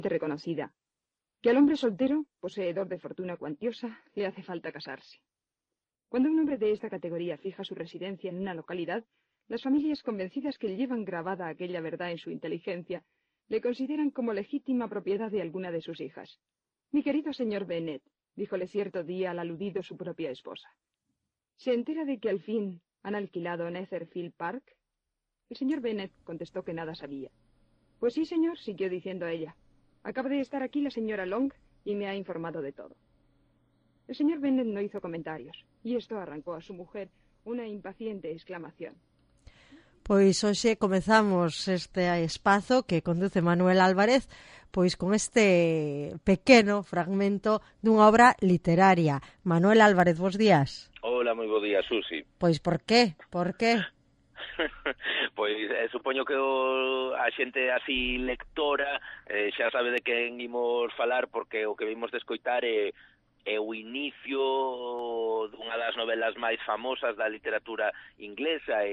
reconocida, que al hombre soltero, poseedor de fortuna cuantiosa, le hace falta casarse. Cuando un hombre de esta categoría fija su residencia en una localidad, las familias convencidas que llevan grabada aquella verdad en su inteligencia, le consideran como legítima propiedad de alguna de sus hijas. Mi querido señor Bennet, díjole cierto día al aludido su propia esposa, ¿se entera de que al fin han alquilado Netherfield Park? El señor Bennet contestó que nada sabía. Pues sí, señor, siguió diciendo ella. Acaba de estar aquí la señora Long y me ha informado de todo. El señor Bennet no hizo comentarios, y esto arrancó a su mujer una impaciente exclamación. Pois hoxe comezamos este espazo que conduce Manuel Álvarez pois con este pequeno fragmento dunha obra literaria. Manuel Álvarez, bos días. Hola, moi bo día, Susi. Pois por qué? Por qué? Pois supoño que a xente así lectora xa sabe de quen imos falar, porque o que vimos de escoitar é o inicio dunha das novelas máis famosas da literatura inglesa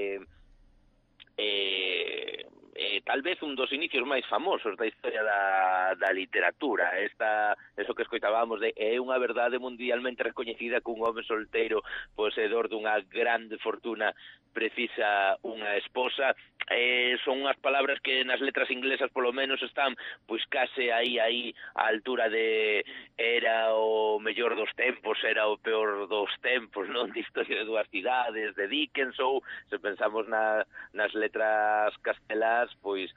tal vez un dos inicios máis famosos da historia da literatura. Eso que escoitábamos é unha verdade mundialmente recoñecida que un home solteiro poseedor dunha grande fortuna precisa unha esposa. Son unhas palabras que nas letras inglesas polo menos están pois case aí á altura de era o mellor dos tempos, era o peor dos tempos, non? De Historia de dúas cidades, de Dickens, ou se pensamos nas letras castelás, pois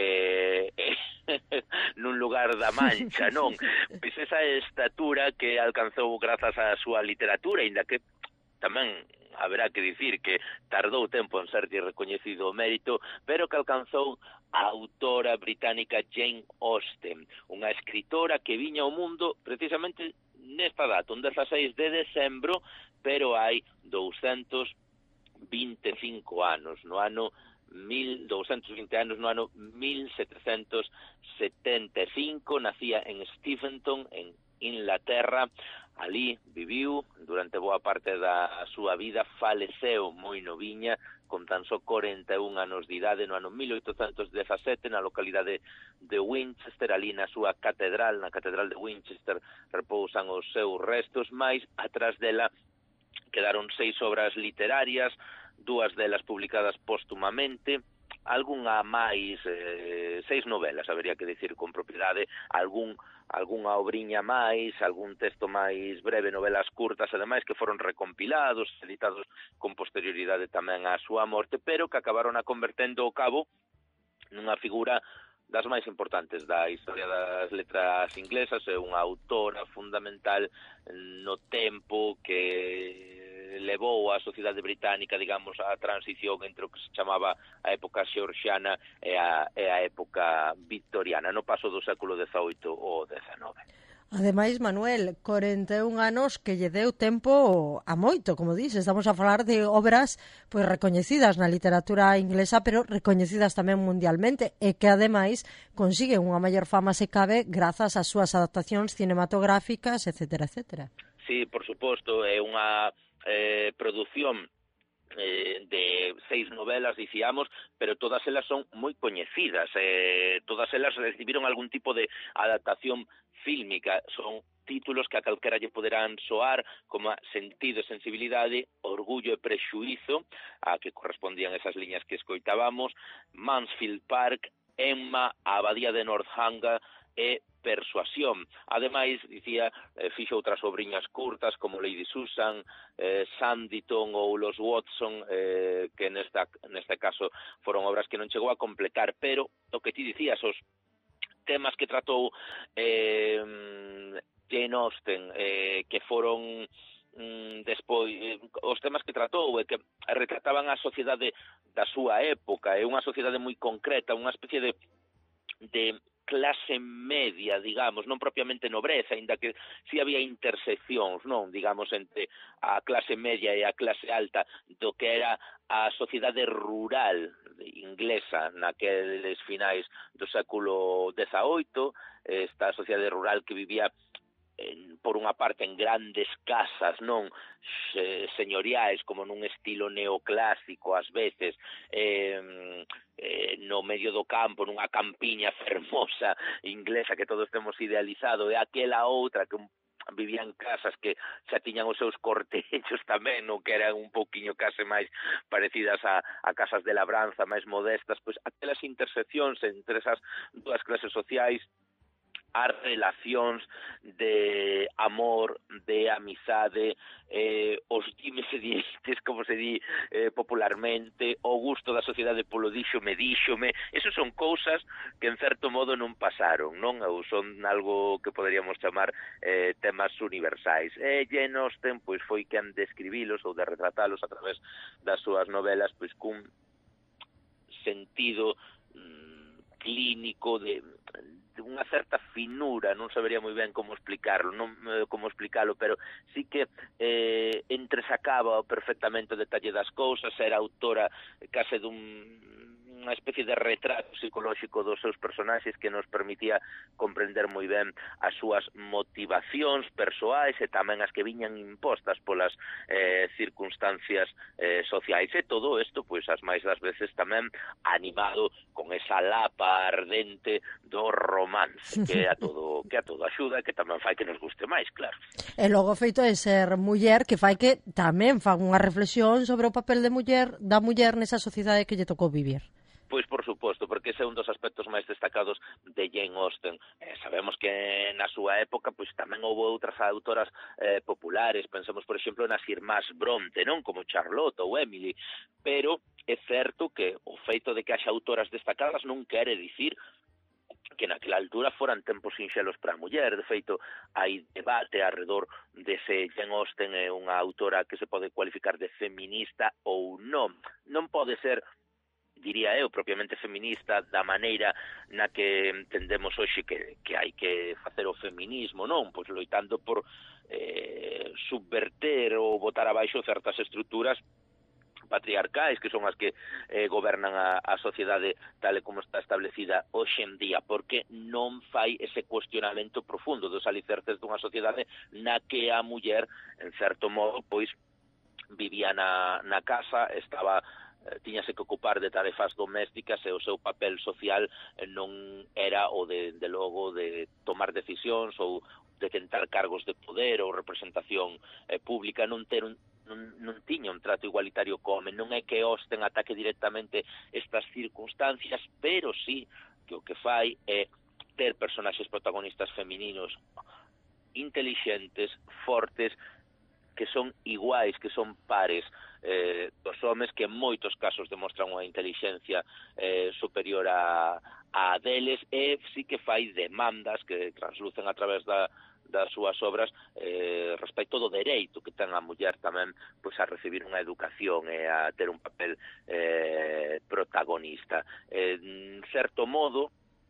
nun lugar da Mancha, non? Pois esa estatura que alcanzou grazas á súa literatura, inda que tamén haberá que dicir que tardou tempo en serlle recoñecido o mérito, pero que alcanzou a autora británica Jane Austen, unha escritora que viña ao mundo precisamente nesta data, un 16 de decembro, pero hai 225 anos, no ano 1220 anos, no ano 1775, nacía en Steventon, en Inglaterra. Ali viviu durante boa parte da súa vida, faleceu moi noviña, con tan só 41 anos de idade, no ano 1817, na localidade de Winchester, ali na súa catedral, na catedral de Winchester, repousan os seus restos, mais atrás dela quedaron 6 obras literarias, 2 delas publicadas póstumamente, algunha máis, 6 novelas, habería que dicir con propiedade, algunha obriña máis, algún texto máis breve, novelas curtas, ademais, que foron recompilados, editados con posterioridade tamén á súa morte, pero que acabaron a convertendo ao cabo nunha figura das máis importantes da historia das letras inglesas. É unha autora fundamental no tempo que levou a sociedade británica, digamos, a transición entre o que se chamaba a época xeorxiana e a época victoriana, no paso do século XVIII ao XIX. Ademais, Manuel, 41 anos que lle deu tempo a moito, como dices, estamos a falar de obras pois recoñecidas na literatura inglesa, pero recoñecidas tamén mundialmente, e que ademais consiguen unha maior fama se cabe grazas ás súas adaptacións cinematográficas, etcétera, etcétera. Sí, por suposto, é unha produción de 6 novelas, dicíamos, pero todas elas son moi coñecidas, todas elas recibiron algún tipo de adaptación fílmica, son títulos que a calquera lle poderán soar como Sentido e sensibilidade, Orgullo e prexuízo, a que correspondían esas liñas que escoitábamos, Mansfield Park, Emma, a Abadía de Northanger e Persuasión. Ademais, dicía, fixo outras obriñas curtas como Lady Susan, Sanditon ou Los Watson, que neste caso foron obras que non chegou a completar, pero o que ti dicías, os temas que tratou Jane Austen, que foron despois, os temas que tratou e que retrataban a sociedade da súa época, é unha sociedade moi concreta, unha especie de clase media, digamos, non propiamente nobreza, ainda que si había interseccións, non, digamos, entre a clase media e a clase alta do que era a sociedade rural inglesa naqueles finais do século XVIII, esta sociedade rural que vivía por unha parte en grandes casas, non señoriais, como nun estilo neoclásico ás veces, no medio do campo, nunha campiña fermosa inglesa que todos temos idealizado, e aquela outra que vivían casas que xa tiñan os seus cortechos tamén, non, que eran un pouquiño case máis parecidas a casas de labranza, máis modestas, pois aquelas interseccións entre esas dúas clases sociais, as relacións de amor, de amizade, os dimes e direites, como se di popularmente, o gusto da sociedade polo díxome, esos son cousas que en certo modo non pasaron, non? Ou son algo que poderíamos chamar temas universais. E Jane Austen pois foi quen de escribilos ou de retratalos a través das súas novelas pois cun sentido clínico de unha certa finura, non sabería moi ben como explicarlo, pero sí que entresacaba perfectamente o detalle das cousas, era autora case unha especie de retrato psicolóxico dos seus personaxes que nos permitía comprender moi ben as súas motivacións persoais e tamén as que viñan impostas polas circunstancias sociais, e todo isto, pois, as máis das veces tamén animado con esa lapa ardente do romance, que a todo axuda e que tamén fai que nos guste máis, claro. E logo feito de ser muller, que fai que tamén fan unha reflexión sobre o papel da muller nesa sociedade que lle tocou vivir. Pois, por suposto, porque ese é un dos aspectos máis destacados de Jane Austen. Sabemos que na súa época pois tamén houve outras autoras populares, pensamos, por exemplo, nas irmás Bronte, non? Como Charlotte ou Emily, pero é certo que o feito de que haxa autoras destacadas non quere dicir que naquela altura foran tempos sinxelos para a muller. De feito, hai debate alrededor de se Jane Austen é unha autora que se pode cualificar de feminista ou non. Non pode ser, diría eu, propiamente feminista da maneira na que entendemos hoxe que hai que facer o feminismo, non? Pois loitando por subverter ou botar abaixo certas estruturas patriarcais que son as que gobernan a sociedade tal e como está establecida hoxe en día, porque non fai ese cuestionamento profundo dos alicerces dunha sociedade na que a muller, en certo modo, pois vivía na casa, tiñase que ocupar de tarefas domésticas e o seu papel social non era o de logo de tomar decisións ou de tentar cargos de poder ou representación pública, non tiña un trato igualitario co home. Non é que Austen ataque directamente estas circunstancias, pero sí que o que fai é ter personaxes protagonistas femininos intelixentes, fortes, que son iguais, que son pares dos homes, que en moitos casos demostran unha intelixencia superior a deles, e sí que fai demandas que translucen a través das súas obras respecto do dereito que ten a muller tamén pois a recibir unha educación e a ter un papel protagonista. En certo modo,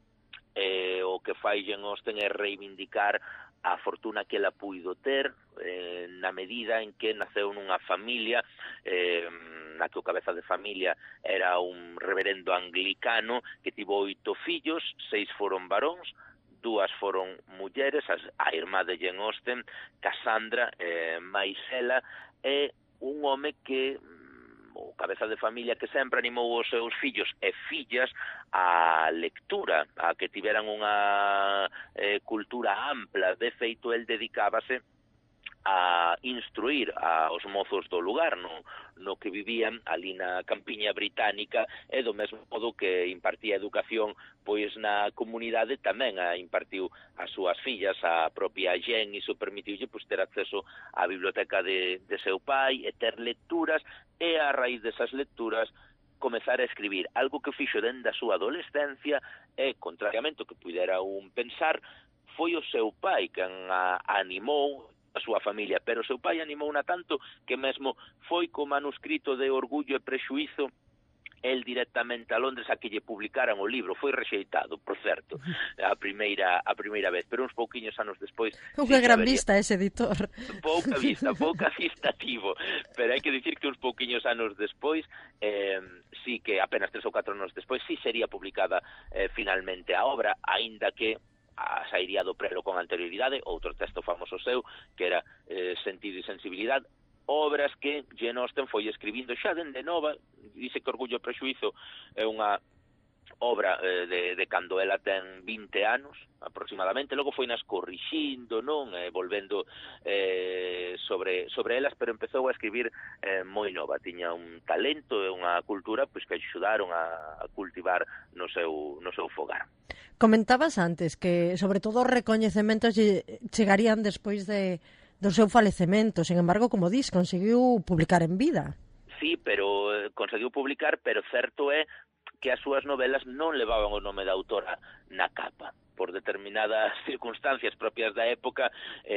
o que fai Jane Austen é reivindicar a fortuna que ela puido ter na medida en que naceu nunha familia na que o cabeza de familia era un reverendo anglicano que tivo 8 fillos, 6 foron varóns, 2 foron mulleres, a irmá de Jane Austen, Cassandra, máis ela, e un home que o cabeza de familia que sempre animou os seus fillos e fillas a lectura, a que tiveran unha cultura ampla. De feito, el dedicábase a instruir aos mozos do lugar no que vivían ali na campiña británica, e do mesmo modo que impartía educación pois na comunidade, tamén a impartiu as súas fillas. A propia Jane iso permitiulle pois ter acceso á biblioteca de seu pai e ter lecturas, e a raíz desas lecturas comezar a escribir, algo que fixo dende a súa adolescencia, e contrariamente ao que pudera un pensar, foi o seu pai quen a animou, a súa familia, pero o seu pai animouna tanto que mesmo foi co manuscrito de Orgullo e Prexuízo el directamente a Londres a que lle publicaran o libro. Foi rexeitado, por certo, a primeira vez, pero uns pouquiños anos despois... Unha gran vista ese editor. Pouca vista tivo, pero hai que dicir que uns pouquiños anos despois, sí que apenas 3 ou 4 anos despois, sí sería publicada finalmente a obra, aínda que sairía do prelo con anterioridade, outro texto famoso seu, que era Sentido e sensibilidade, obras que Jane Austen foi escribindo xa dende nova. Dice que Orgullo e Prexuízo é unha obra de cando ela ten 20 anos aproximadamente, logo foi nas corrixindo, non, volvendo sobre elas, pero empezou a escribir moi nova, tiña un talento e unha cultura pois que axudaron a cultivar no seu fogar. Comentabas antes que, sobre todo, os recoñecementos chegarían despois do seu falecemento. Sin embargo, como dis, conseguiu publicar en vida. Sí, pero conseguiu publicar, pero certo é que as súas novelas non levaban o nome da autora na capa. Por determinadas circunstancias propias da época,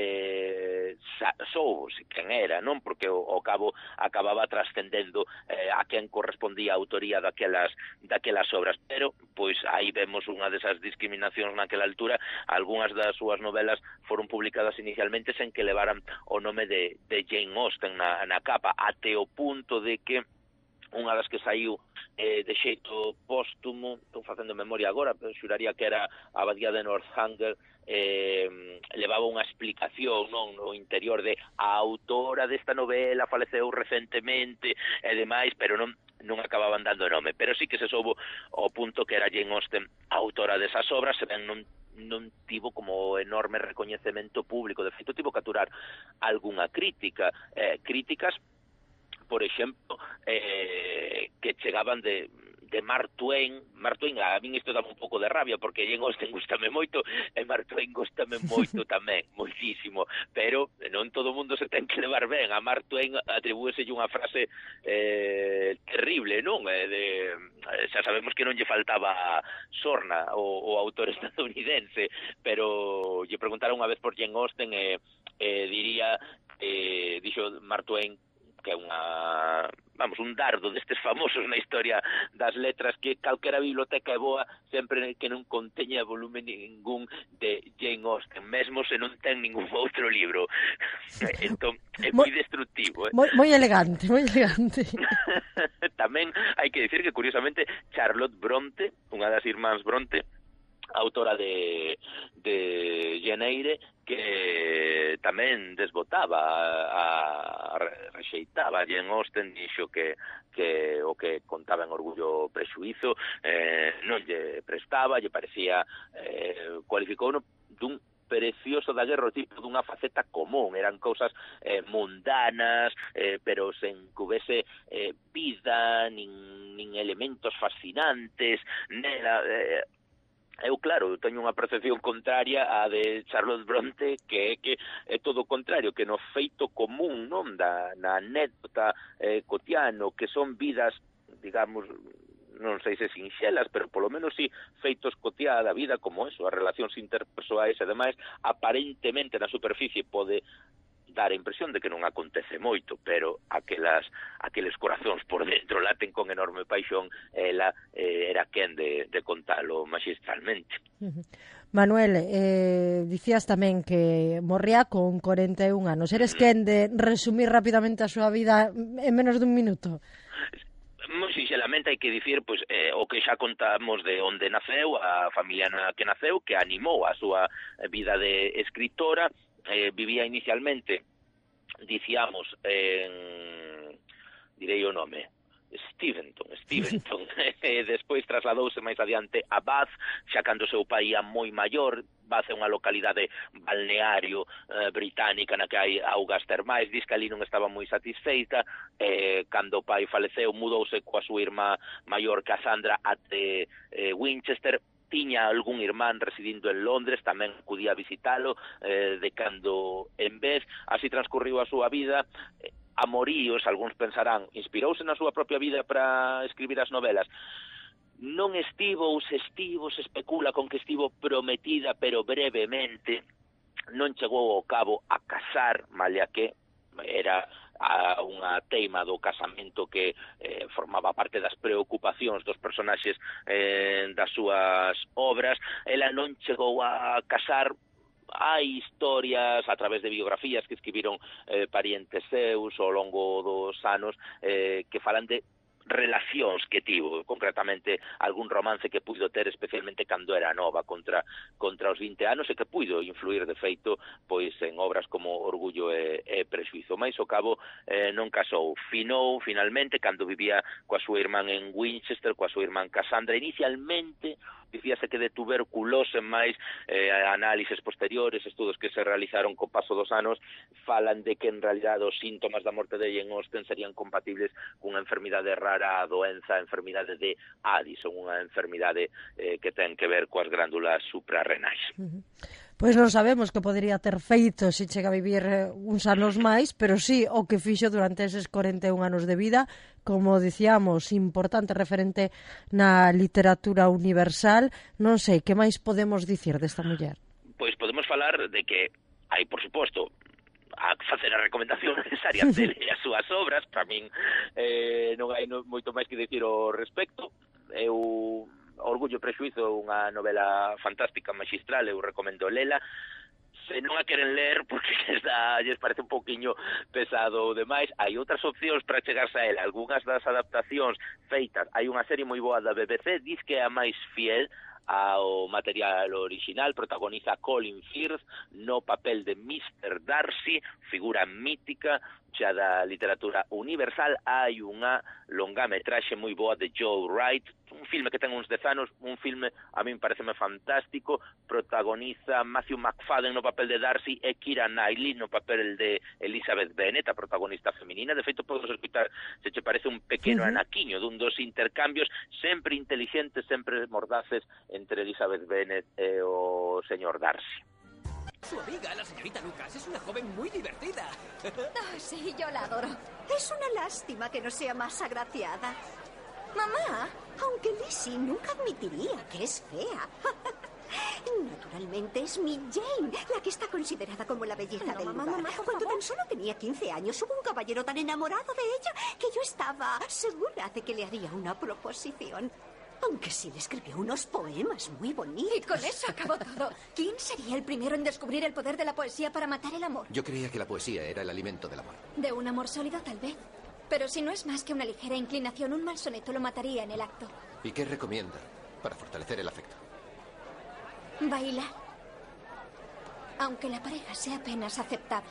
soubose quen era, non? Porque ao cabo acababa trascendendo a quen correspondía a autoría daquelas obras. Pero, pois, aí vemos unha desas discriminacións naquela altura. Algúnas das súas novelas foron publicadas inicialmente sen que levaran o nome de Jane Austen na capa, até o punto de que unha das que saiu de xeito póstumo, estou facendo memoria agora, pero xuraría que era a Abadía de Northanger, levaba unha explicación, non, no interior de a autora desta novela faleceu recentemente e demais, pero non acababan dando nome. Pero sí que se soubo ao punto que era Jane Austen a autora desas obras, se ben non tivo como enorme recoñecemento público. De feito, tivo que aturar algunha críticas, por exemplo, que chegaban de Mark Twain. Mark Twain, a min isto daba un pouco de rabia, porque Jane Austen gustame moito, e Mark Twain gustame moito tamén, moitísimo, pero non todo o mundo se ten que levar ben. A Mark Twain atribúeselle unha frase terrible, non? Xa sabemos que non lle faltaba sorna o autor estadounidense, pero lle preguntaron unha vez por Jane Austen e diría, dixo Mark Twain, que é un dardo destes famosos na historia das letras, que calquera biblioteca é boa sempre que non conteña volumen ningún de Jane Austen, mesmo se non ten ningún outro libro. Entón, é moi destructivo. Moi elegante, moi elegante. Tamén hai que dicir que, curiosamente, Charlotte Bronte, unha das irmáns Bronte, autora de Jane Eyre, que tamén rexeitaba a Jane Austen, dixo que o que contaba en Orgullo e Prexuízo non lle prestaba, lle parecía, cualificouno dun precioso da guerra, tipo dunha faceta común, eran cousas mundanas, pero sen que houvese vida, nin elementos fascinantes, nela. Eu, claro, teño unha percepción contraria á de Charlotte Bronte, que é todo o contrario, que no feito común, non, na anécdota cotidiano, que son vidas, digamos, non sei se sinxelas, pero polo menos sí feitos cotiá da vida, como eso, as relacións interpersoais e demais, aparentemente na superficie pode dar a impresión de que non acontece moito, pero aqueles corazóns por dentro laten con enorme paixón, ela era quen de contalo magistralmente. Manuel, dicías tamén que morría con 41 anos. Eres quen de resumir rapidamente a súa vida en menos dun minuto? Moi sinxelamente hai que dicir pois, o que xa contamos de onde naceu, a familia na que naceu, que animou a súa vida de escritora. Vivía inicialmente, dicíamos, direi o nome, Steventon, despois trasladouse máis adiante a Bath, xa cando o seu pai ia moi maior. Bath é unha localidade balneario británica na que hai augas termais. Diz que ali non estaba moi satisfeita, cando o pai faleceu mudouse coa súa irmá maior Cassandra até Winchester. Tiña algún irmán residindo en Londres, tamén acudía a visitalo de cando en vez. Así transcurriu a súa vida. Amoríos, algúns pensarán, inspirouse na súa propia vida para escribir as novelas. Non estivo, ou se especula con que estivo prometida, pero brevemente. Non chegou ao cabo a casar, malia que era unha teima do casamento que formaba parte das preocupacións dos personaxes das súas obras. Ela non chegou a casar. Hai historias a través de biografías que escribiron parientes seus ao longo dos anos que falan de relacións que tivo, concretamente algún romance que puido ter especialmente cando era nova contra os 20 anos e que puido influir de feito pois en obras como Orgullo e Prexuízo. Mais ao cabo non casou, finou finalmente cando vivía coa súa irmán en Winchester, coa súa irmán Cassandra. Inicialmente dicíase que de tuberculose, máis análises posteriores, estudos que se realizaron co paso dos anos, falan de que en realidad os síntomas da morte de Jane Austen serían compatibles cunha enfermidade rara, a doenza, a enfermidade de Addison, unha enfermidade que ten que ver coas glándulas suprarrenais. Pois non sabemos que podería ter feito se chega a vivir uns anos máis, pero sí o que fixo durante eses 41 anos de vida, como dicíamos, importante referente na literatura universal. Non sei, que máis podemos dicir desta muller? Pois podemos falar de que hai, por suposto, a facer a recomendación necesaria dele as súas obras. Para min non hai moito máis que dicir ao respecto. Eu Orgullo e Prexuízo, unha novela fantástica, magistral, eu recomendo lela. Se non a queren ler porque lles parece un pouquiño pesado ou demais, hai outras opcións para chegarse a ela. Algúnas das adaptacións feitas, hai unha serie moi boa da BBC, diz que é a máis fiel ao material original, protagoniza Colin Firth no papel de Mr. Darcy, figura mítica xa da literatura universal. Hai unha longametraxe moi boa de Joe Wright, un filme que ten uns 10 anos, un filme a min pareceme fantástico, protagoniza Matthew McFadden no papel de Darcy e Keira Knightley no papel de Elizabeth Bennet, a protagonista feminina. De feito, podes escutar, se che parece, un pequeno anaquiño dun dos intercambios sempre inteligentes, sempre mordaces entre Elizabeth Bennet e o señor Darcy. Su amiga, la señorita Lucas, es una joven muy divertida. Oh, sí, yo la adoro. Es una lástima que no sea más agraciada. Mamá, aunque Lizzie nunca admitiría que es fea. Naturalmente es mi Jane, la que está considerada como la belleza del lugar. Cuando tan solo tenía 15 años, hubo un caballero tan enamorado de ella que yo estaba segura de que le haría una proposición. Aunque sí le escribió unos poemas muy bonitos. Y con eso acabó todo. ¿Quién sería el primero en descubrir el poder de la poesía para matar el amor? Yo creía que la poesía era el alimento del amor. De un amor sólido, tal vez. Pero si no es más que una ligera inclinación, un mal soneto lo mataría en el acto. ¿Y qué recomienda para fortalecer el afecto? Bailar. Aunque la pareja sea apenas aceptable.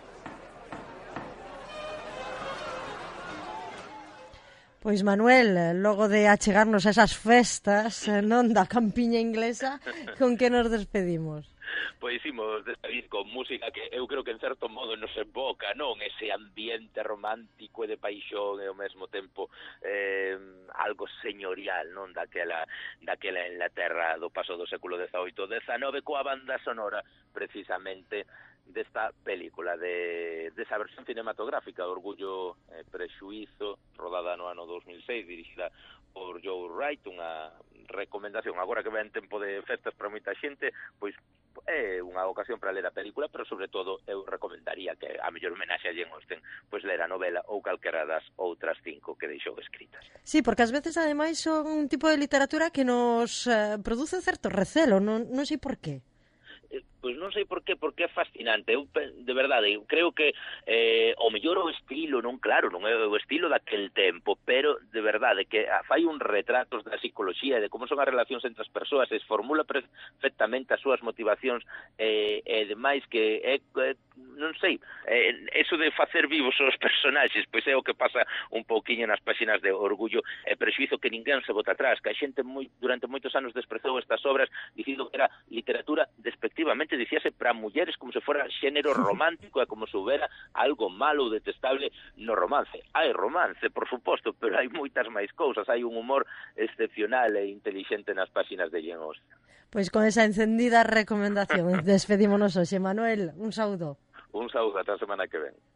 Pois Manuel, logo de achegarnos a esas festas non da campiña inglesa, con que nos despedimos? Pois imos despedir con música que eu creo que en certo modo nos evoca, non? Ese ambiente romántico e de paixón e ao mesmo tempo algo señorial, non? Daquela Inglaterra do paso do século XVIII-XIX, coa banda sonora precisamente desta película, desa versión cinematográfica, Orgullo e Prexuízo, rodada no ano 2006, dirixida por Joe Wright. Unha recomendación agora que ven tempo de festas para moita xente, pois é unha ocasión para ler a película, pero sobre todo eu recomendaría que a mellor homenaxe a Jane Austen pois ler a novela ou calquera das outras 5 que deixou escritas. Sí, porque ás veces ademais son un tipo de literatura que nos produce certo recelo, non sei por qué. Pois non sei por qué, porque é fascinante. Eu, de verdade, eu creo que o mellor o estilo, non claro, non é o estilo daquel tempo, pero de verdade que fai un retratos da psicoloxía, de como son as relacións entre as persoas, se formula perfectamente as súas motivacións e demais que é non sei, eso de facer vivos os personaxes, pois é o que pasa un pouquiño nas páxinas de Orgullo e Prexuízo, que ninguén se bota atrás, que a xente durante moitos anos desprezou estas obras dicindo que era literatura despectivamente, dicíase para mulleres como se fora xénero romántico e como se houbera algo malo ou detestable no romance. Hai romance, por suposto, pero hai moitas máis cousas, hai un humor excepcional e inteligente nas páxinas de Jane Austen. Pois con esa encendida recomendación despedímonos hoxe. Manuel, un saúdo. Un saúdo, ata a semana que ven.